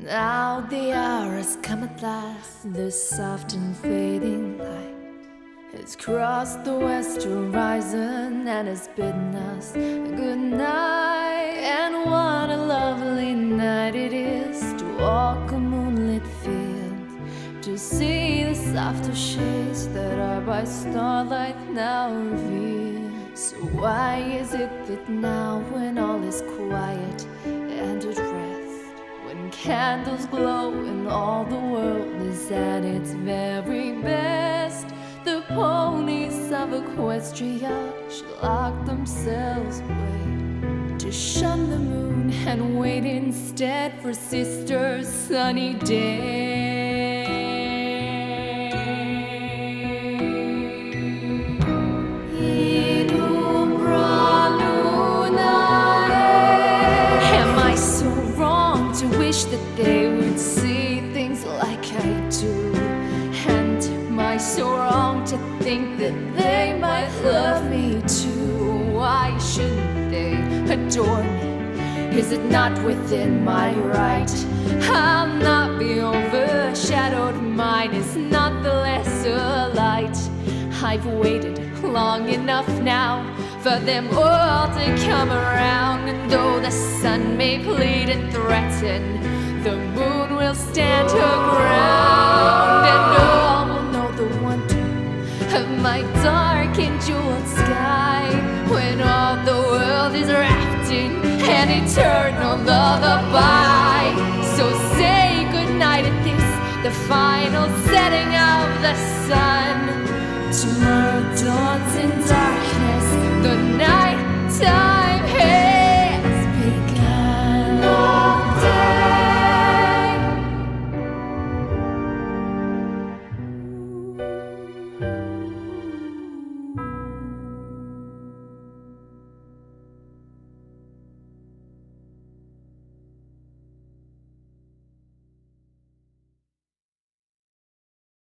Now the hour has come at last. The soft and fading light has crossed the west horizon and has bidden us good night. And what a lovely night it is to walk a moonlit field, to see the softer shades that are by starlight now revealed. So why is it that now, when all is quiet and at rest, when candles glow and all the world is at its very best, the ponies of Equestria should lock themselves away, to shun the moon and wait instead for Sister Sunny Day? That they would see things like I do, and am I so wrong to think that they might love me too? Why shouldn't they adore me? Is it not within my right? I'll not be overshadowed, mine is not the lesser light. I've waited long enough now for them all to come around, and though the sun may plead and threaten, the moon will stand her ground, and all will know the wonder of my dark and jeweled sky, when all the world is wrapped in an eternal lullaby. So say goodnight at this, the final setting of the sun. Tomorrow dawns in dark.